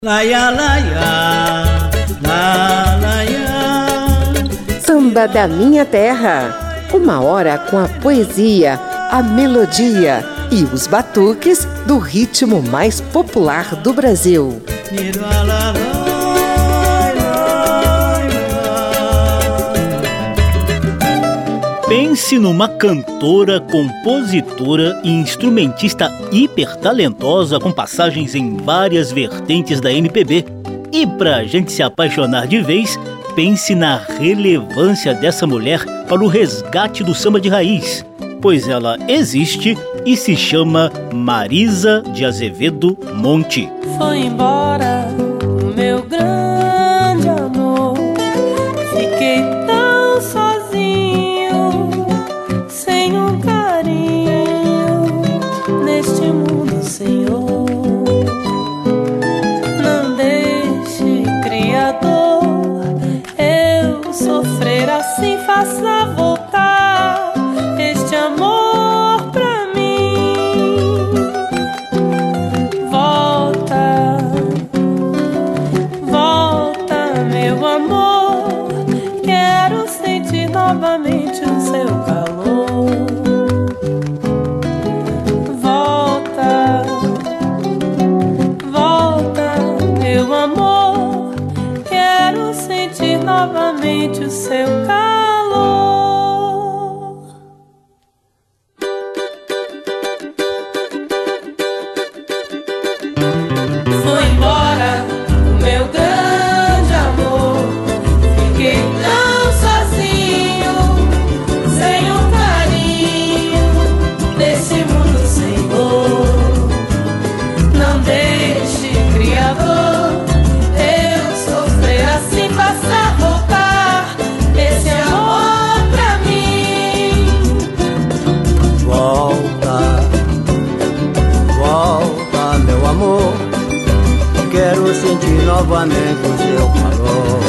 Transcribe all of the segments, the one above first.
Laia, laia, la, laia. Samba da Minha Terra. Uma hora com a poesia, a melodia e os batuques do ritmo mais popular do Brasil. Pense numa cantora, compositora e instrumentista hipertalentosa com passagens em várias vertentes da MPB. E pra gente se apaixonar de vez, pense na relevância dessa mulher para o resgate do samba de raiz, pois ela existe e se chama Marisa de Azevedo Monte. Foi embora o meu grande amor, fiquei tão sozinho, sem um carinho neste mundo, Senhor. Não deixe, Criador, eu sofrer assim, faça voltar este amor pra mim. Volta, volta, meu amor, quero sentir novamente o seu calor. Volta, volta, meu amor, quero sentir novamente o seu calor. Foi embora o meu grande amor, fiquei tão sozinho, sem um carinho desse mundo, Senhor. Não deixe, Criador, eu sofrer assim, faça voltar esse amor pra mim. Volta, volta, meu amor, quero sentir novamente o seu calor.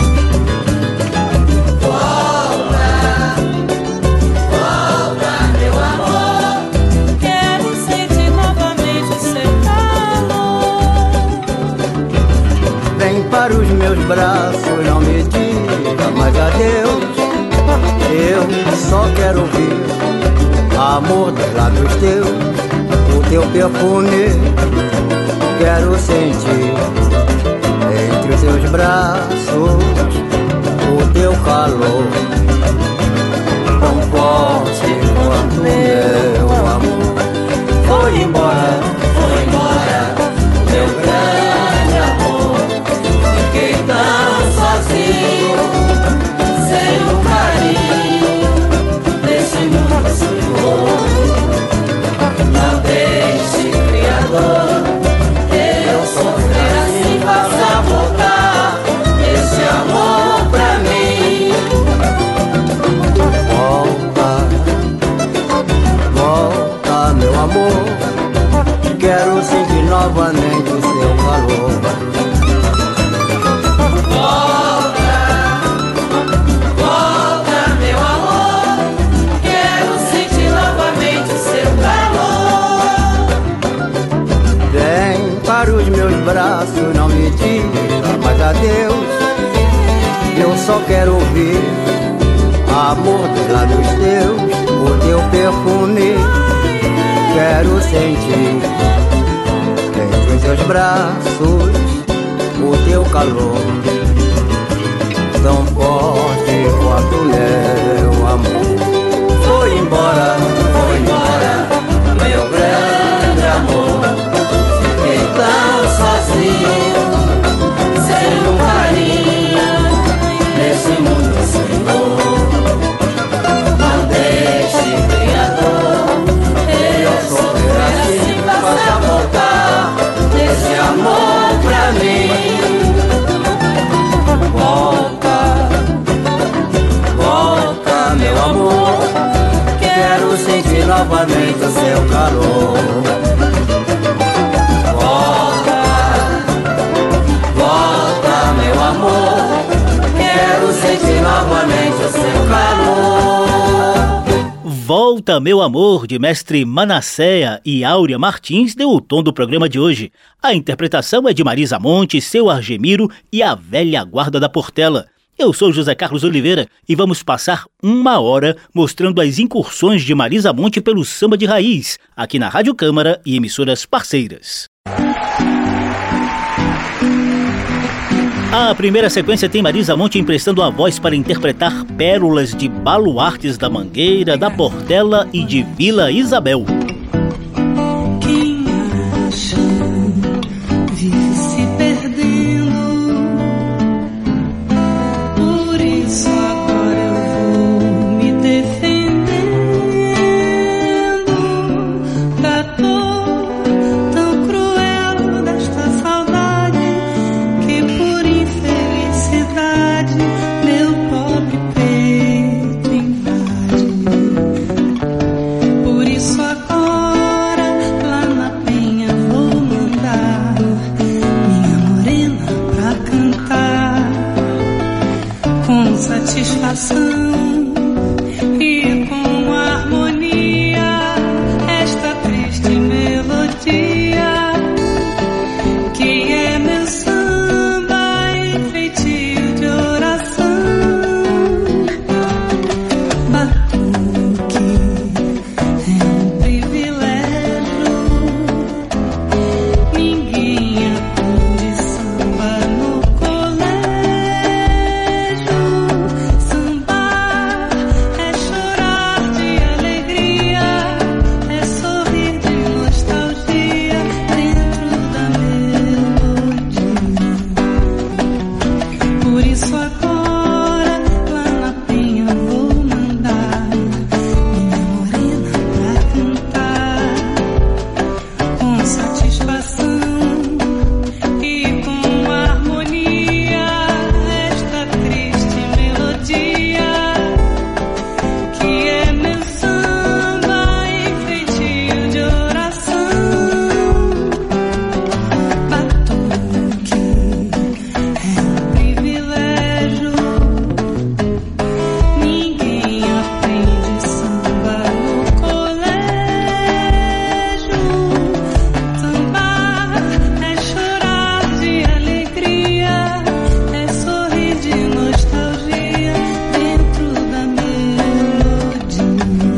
Volta, volta, meu amor, quero sentir novamente o seu calor. Vem para os meus braços, não me diga mais adeus. Eu só quero ouvir amor dos lábios teus, o teu perfume quero sentir entre os teus braços, o teu calor tão forte quanto meu amor. Foi embora meu grande amor, fiquei tão sozinho, sem um carinho desse mundo, Senhor. Não deixe, Criador, eu sofrer assim, faça voltar esse amor pra mim. Volta, volta, meu amor, quero sentir novamente o seu calor. Volta, meu amor, quero sentir novamente o seu calor. Vem para os meus braços, não me diga mais adeus. Eu só quero ouvir amor dos lábios teus, o teu perfume quero sentir entre os teus braços, o teu calor tão forte quanto meu amor. Foi embora meu grande amor, fiquei tão sozinho, sem um carinho nesse mundo, Senhor. Não deixe, Criador, eu sofrer assim, faça voltar esse amor pra mim. Volta, Meu Amor, de mestre Manasséa e Áurea Martins, deu o tom do programa de hoje. A interpretação é de Marisa Monte, Seu Argemiro e a velha guarda da Portela. Eu sou José Carlos Oliveira e vamos passar 1 hora mostrando as incursões de Marisa Monte pelo samba de raiz, aqui na Rádio Câmara e emissoras parceiras. A primeira sequência tem Marisa Monte emprestando a voz para interpretar pérolas de baluartes da Mangueira, da Portela e de Vila Isabel. Quem acha vive se perdendo, por isso agora eu vou me defendendo da dor tão cruel desta saudade que por infelicidade meu pobre peito invade. Por isso agora lá na penha vou mandar minha morena pra cantar com satisfação e com harmonia esta triste melodia que é meu samba e feitio de oração. Batuque é um privilégio, ninguém aprende samba no colégio. Sambar é chorar de alegria, é sorrir de nostalgia dentro da melodia. Por isso agora lá na penha vou mandar minha morena pra cantar com satisfação e com harmonia esta triste melodia que é meu samba e feitio de oração. Batuque é um privilégio, ninguém aprende samba no colégio. Sambar é chorar de alegria, é sorrir de nostalgia dentro da melodia.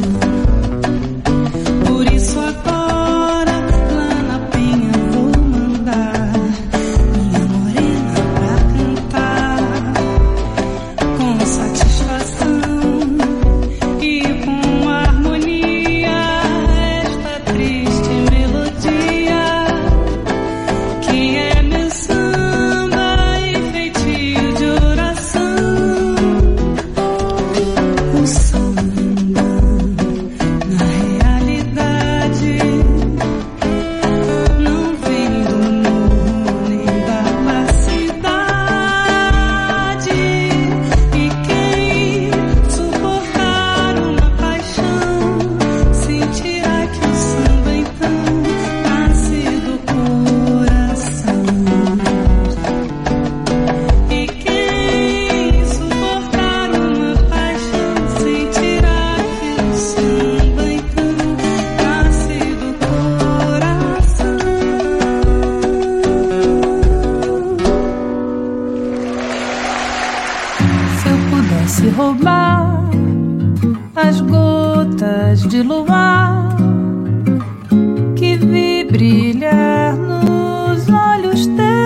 Por isso agora lá na penha vou mandar minha morena pra cantar com satisfação e com harmonia esta triste melodia que é meu samba e feitio de oração. O samba na realidade não vem do morro nem da cidade, e quem suportar uma paixão sentirá que o samba então nasce do coração. E quem suportar uma paixão sentirá que o samba então nasce do coração. Se eu pudesse roubar as gotas de luar que vi brilhar nos olhos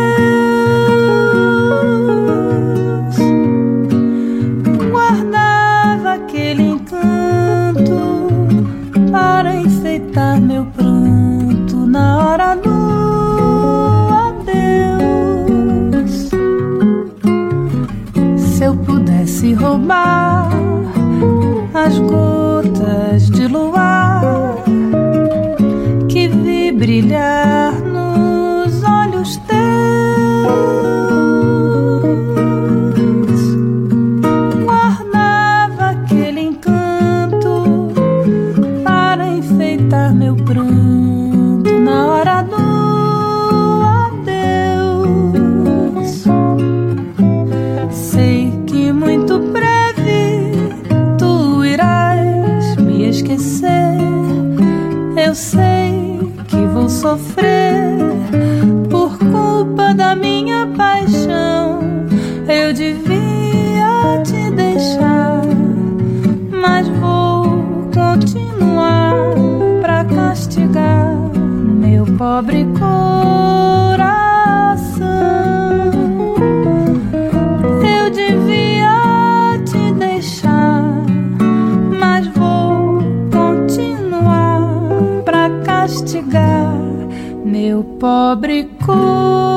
teus, guardava aquele encanto para enfeitar meu pranto na hora do adeus. Se eu pudesse roubar as gotas de luar que vi brilhar nos olhos teus, guardava aquele encanto para enfeitar meu pranto na hora do adeus. Sei que muito breve tu irás minha paixão. Eu devia te deixar, mas vou continuar pra castigar meu pobre coração. Eu devia te deixar, mas vou continuar pra castigar meu pobre coração.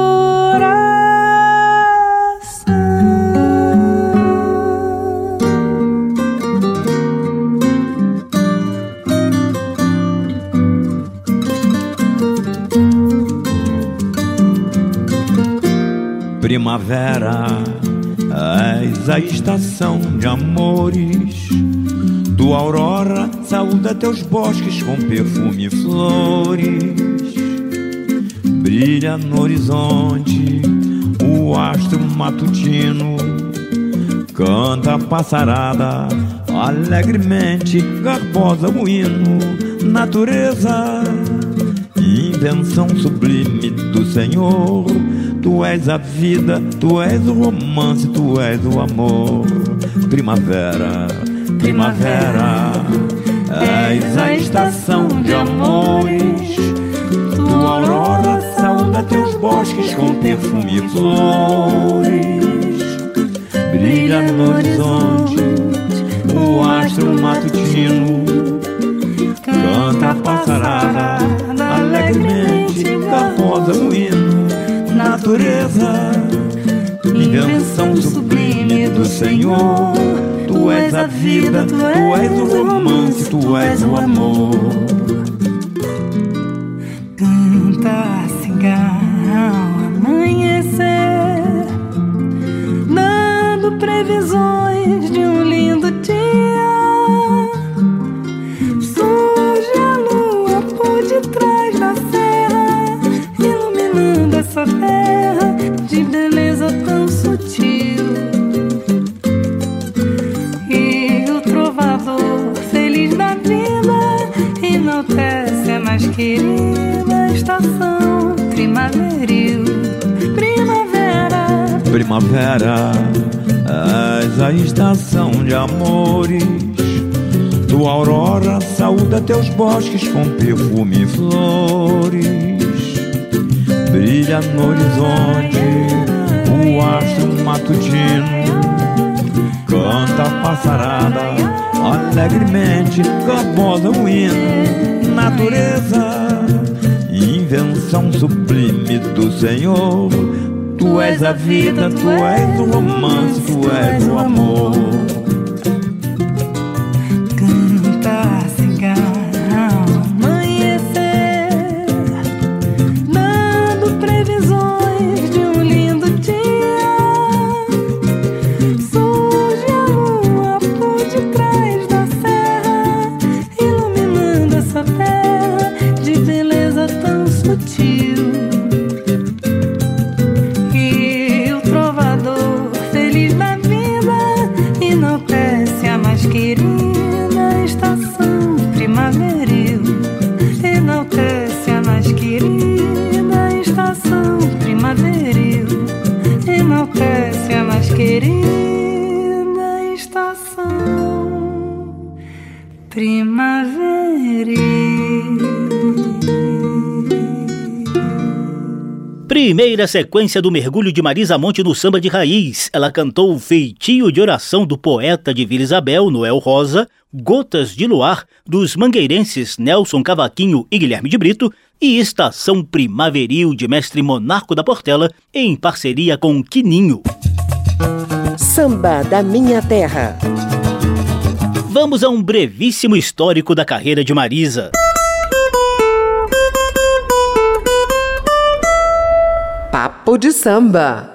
Primavera, és a estação de amores. Tua aurora saúda teus bosques com perfume e flores. Brilha no horizonte o astro matutino. Canta a passarada alegremente, garbosa o hino. Natureza, invenção sublime do Senhor. Tu és a vida, tu és o romance, tu és o amor. Primavera, primavera, és a estação de amores. Tua aurora saúda teus bosques com perfume e flores. Brilha no horizonte o astro matutino. Canta a passarada alegremente, garbosa o hino. Natureza, invenção sublime do Senhor. Tu és a vida, tu és o romance, tu és o amor. Canta cigarro ao amanhecer, dando previsões de um lindo dia. Surge a lua por detrás da serra, iluminando essa terra de beleza tão sutil. E o trovador feliz da vida enaltece a mais querida estação primaveril. Primavera, primavera, és a estação de amores. Tua aurora saúda teus bosques com perfume e flores. Brilha no horizonte o astro matutino. Canta a passarada alegremente, garbosa o hino. Natureza, invenção sublime do Senhor. Tu és a vida, tu és o romance, tu és o amor. canta cigarro ao amanhecer, dando previsões de um lindo dia. Surge a lua por detrás da serra, iluminando essa terra de beleza tão sutil. E o trovador feliz da vida enaltece a mais querida estação primaveril. Enaltece a mais querida estação primaveril. Enaltece a mais querida estação primaveril. Primeira sequência do mergulho de Marisa Monte no samba de raiz. Ela cantou o Feitio de Oração do poeta de Vila Isabel, Noel Rosa, Gotas de Luar, dos mangueirenses Nelson Cavaquinho e Guilherme de Brito, e Estação Primaveril de Mestre Monarco da Portela, em parceria com Quininho. Samba da Minha Terra. Vamos a um brevíssimo histórico da carreira de Marisa. Papo de Samba.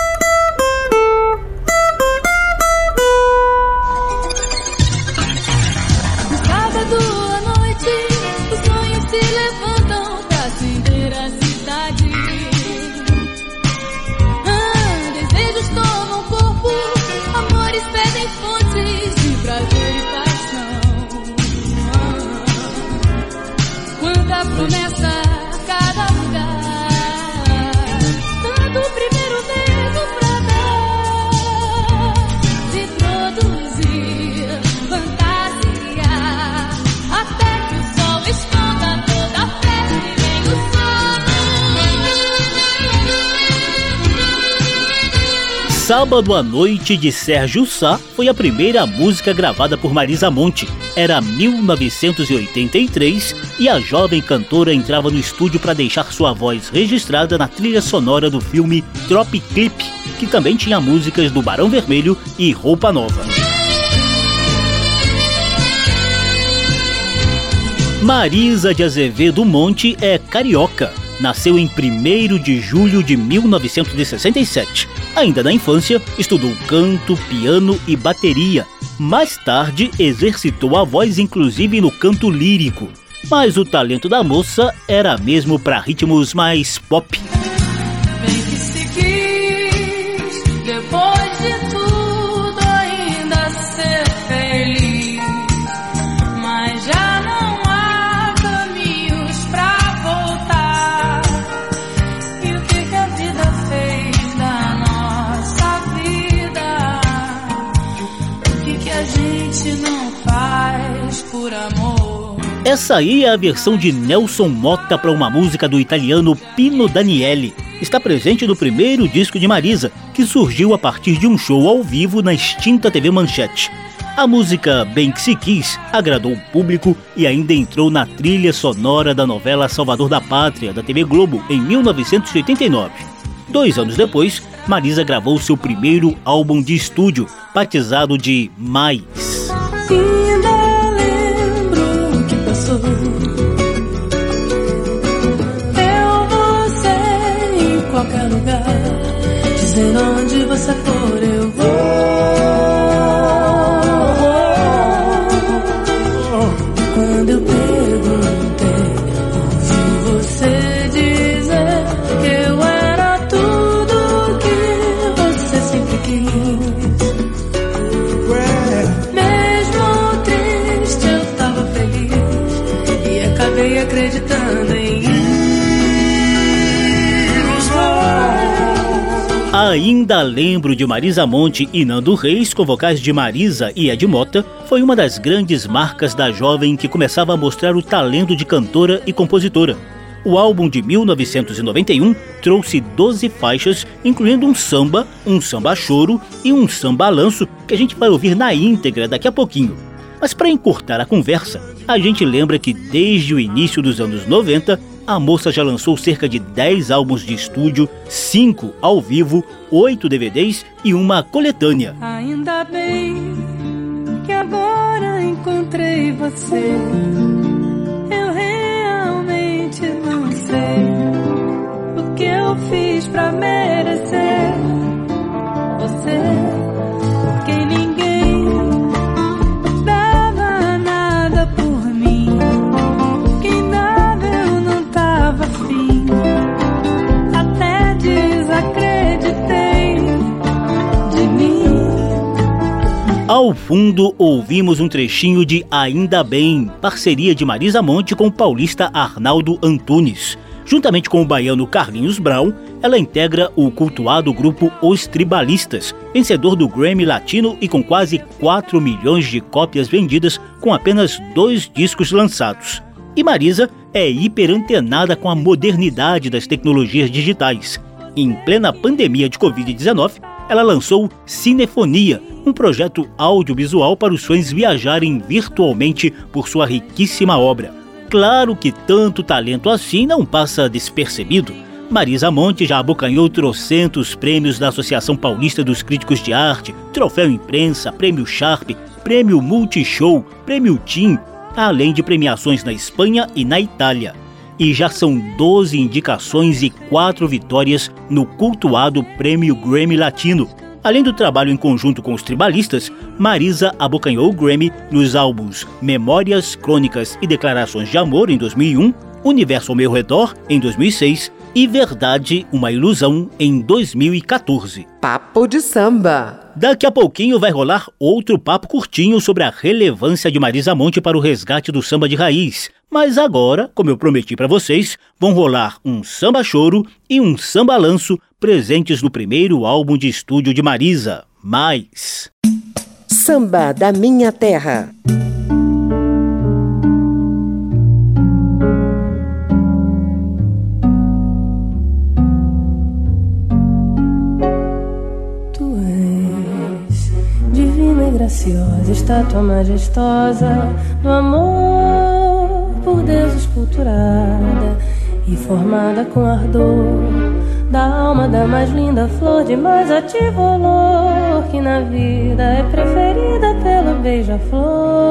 Sábado à noite, os sonhos se levantam pra acender a cidade. Desejos tomam corpo, amores pedem fontes de prazer e paixão. Quanta promessa a cada lugar, tanto Sábado à Noite, de Sérgio Sá, foi a primeira música gravada por Marisa Monte. Era 1983 e a jovem cantora entrava no estúdio para deixar sua voz registrada na trilha sonora do filme Trop Clip, que também tinha músicas do Barão Vermelho e Roupa Nova. Marisa de Azevedo Monte é carioca. Nasceu em 1º de julho de 1967. Ainda na infância, estudou canto, piano e bateria. Mais tarde, exercitou a voz inclusive no canto lírico. Mas o talento da moça era mesmo para ritmos mais pop. Bem que se quis, depois de tudo ainda ser feliz, mas já não há caminhos pra voltar. E o que a vida fez da nossa vida? O que a gente não faz por amor? Essa aí é a versão de Nelson Motta para uma música do italiano Pino Daniele. Está presente no primeiro disco de Marisa, que surgiu a partir de um show ao vivo na extinta TV Manchete. A música Bem Que Se Quis agradou o público e ainda entrou na trilha sonora da novela Salvador da Pátria, da TV Globo, em 1989. 2 anos depois, Marisa gravou seu primeiro álbum de estúdio, batizado de Mais. Eu vou ser em qualquer lugar, dizendo onde você for eu vou. Quando eu perguntei, ouvi você dizer que eu era tudo que você sempre quis. Mesmo triste eu tava feliz e acabei acreditando em Ainda Lembro de Marisa Monte e Nando Reis, com vocais de Marisa e Ed Mota, foi uma das grandes marcas da jovem que começava a mostrar o talento de cantora e compositora. O álbum de 1991 trouxe 12 faixas, incluindo um samba choro e um samba-lanço, que a gente vai ouvir na íntegra daqui a pouquinho. Mas para encurtar a conversa, a gente lembra que desde o início dos anos 90, a moça já lançou cerca de 10 álbuns de estúdio, 5 ao vivo, 8 DVDs e uma coletânea. Ainda bem que agora encontrei você. Eu realmente não sei o que eu fiz pra merecer você, porque ninguém dava nada por mim. Quem dava eu não tava afim, até desacreditei de mim. Ao fundo, ouvimos um trechinho de Ainda Bem, parceria de Marisa Monte com o paulista Arnaldo Antunes. Juntamente com o baiano Carlinhos Brown, ela integra o cultuado grupo Os Tribalistas, vencedor do Grammy Latino e com quase 4 milhões de cópias vendidas com apenas 2 discos lançados. E Marisa é hiperantenada com a modernidade das tecnologias digitais. Em plena pandemia de Covid-19, ela lançou Cinefonia, um projeto audiovisual para os fãs viajarem virtualmente por sua riquíssima obra. Claro que tanto talento assim não passa despercebido. Marisa Monte já abocanhou trocentos prêmios da Associação Paulista dos Críticos de Arte, Troféu Imprensa, Prêmio Sharp, Prêmio Multishow, Prêmio TIM, além de premiações na Espanha e na Itália. E já são 12 indicações e 4 vitórias no cultuado Prêmio Grammy Latino. Além do trabalho em conjunto com os Tribalistas, Marisa abocanhou o Grammy nos álbuns Memórias, Crônicas e Declarações de Amor, em 2001, Universo ao Meu Redor, em 2006 e Verdade, Uma Ilusão, em 2014. Papo de Samba. Daqui a pouquinho vai rolar outro papo curtinho sobre a relevância de Marisa Monte para o resgate do samba de raiz. Mas agora, como eu prometi para vocês, vão rolar um samba-choro e um samba-lanço presentes no primeiro álbum de estúdio de Marisa, Mais. Samba da Minha Terra. Tu graciosa, estátua majestosa do amor, por Deus esculturada e formada com ardor da alma da mais linda flor de mais ativo olor, que na vida é preferida pelo beija-flor.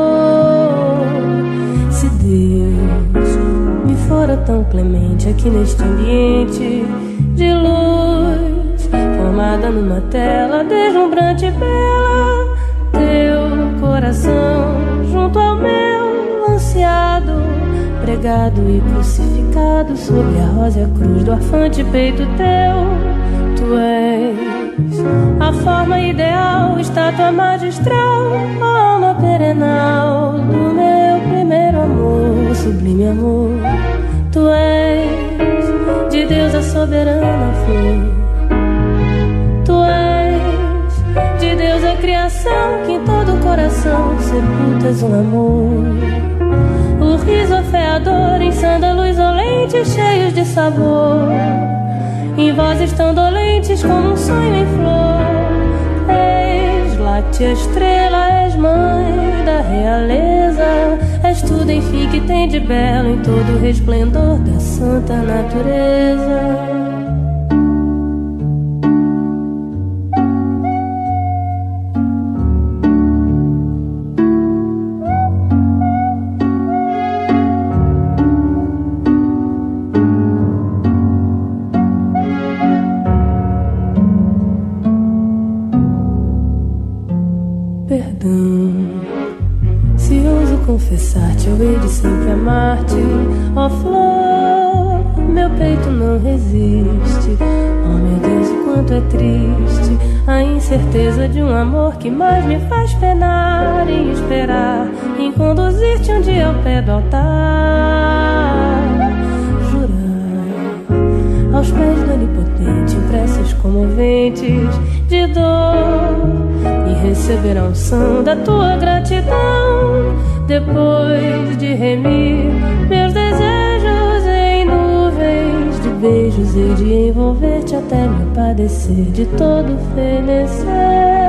Se Deus me fora tão clemente aqui neste ambiente de luz, formada numa tela deslumbrante e bela, teu coração junto ao meu ansiado, pregado e crucificado sobre a rósea cruz do arfante peito teu. Tu és a forma ideal, estátua magistral, alma perenal do meu primeiro amor, sublime amor. Tu és de Deus a soberana flor. Tu és de Deus a criação, que em todo o coração sepultas um amor. O riso afeador em sândalos olentes cheios de sabor, em vozes tão dolentes como um sonho em flor. És láctea estrela, és mãe da realeza, és tudo enfim que tem de belo em todo o resplendor da santa natureza. Confessar-te, eu hei de sempre amar-te, ó flor, meu peito não resiste. Oh meu Deus, o quanto é triste a incerteza de um amor que mais me faz penar e esperar em conduzir-te um dia ao pé do altar. Jurar aos pés do onipotente em preces comoventes de dor e receber a unção da tua gratidão, depois de remir meus desejos em nuvens de beijos, e de envolver-te até me padecer de todo fenecer.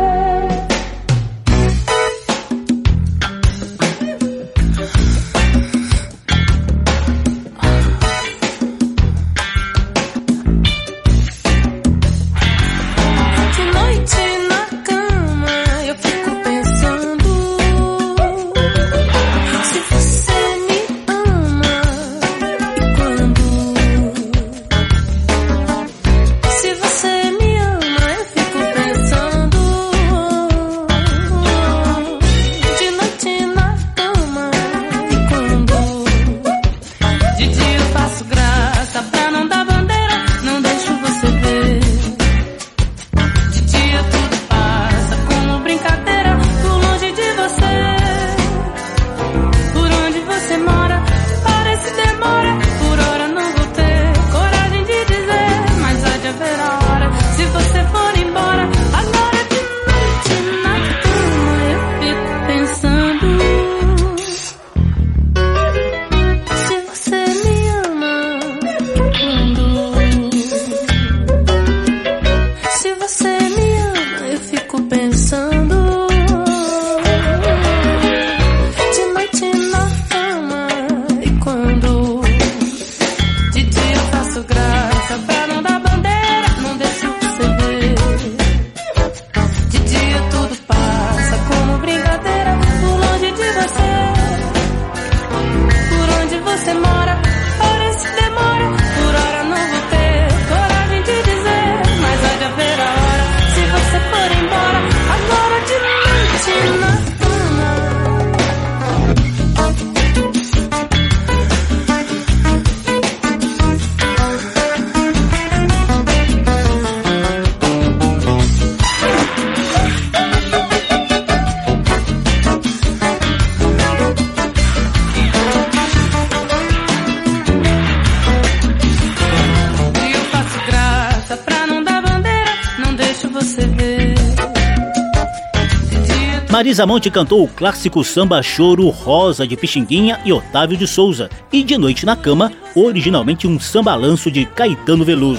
Marisa Monte cantou o clássico samba choro Rosa de Pixinguinha e Otávio de Souza, e De Noite na Cama, originalmente um sambalanço de Caetano Veloso.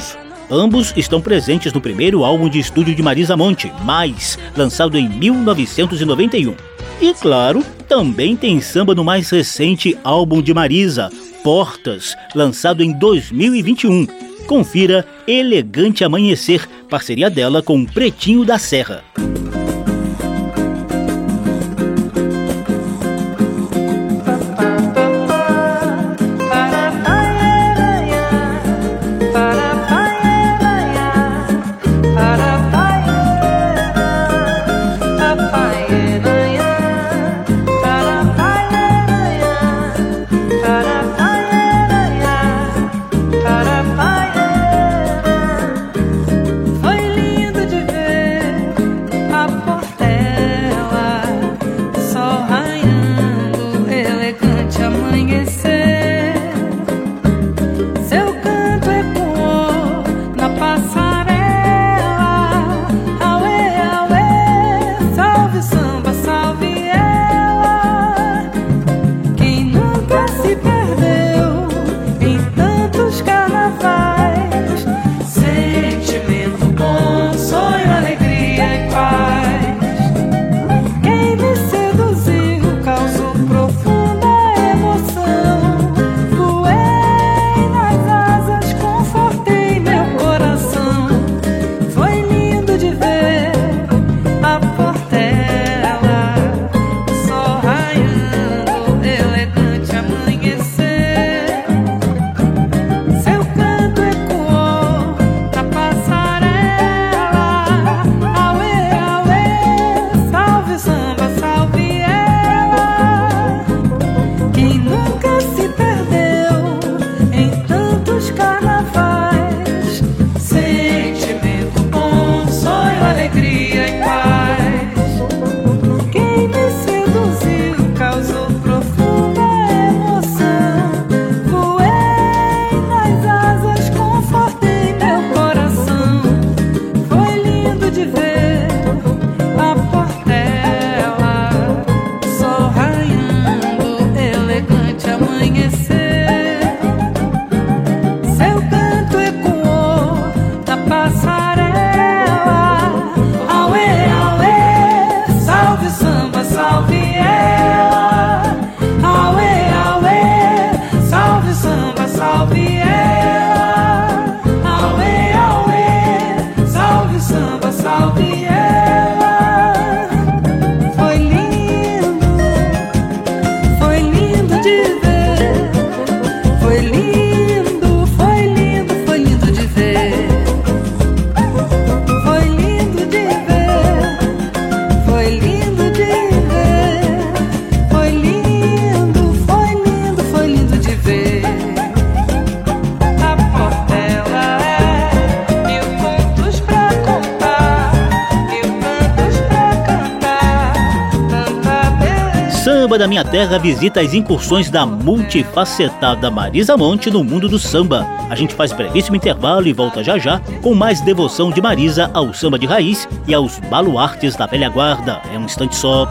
Ambos estão presentes no primeiro álbum de estúdio de Marisa Monte, Mais, lançado em 1991. E claro, também tem samba no mais recente álbum de Marisa, Portas, lançado em 2021. Confira Elegante Amanhecer, parceria dela com Pretinho da Serra. Samba da Minha Terra visita as incursões da multifacetada Marisa Monte no mundo do samba. A gente faz brevíssimo intervalo e volta já já com mais devoção de Marisa ao samba de raiz e aos baluartes da velha guarda. É um instante só.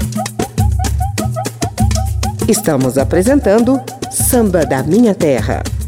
Estamos apresentando Samba da Minha Terra.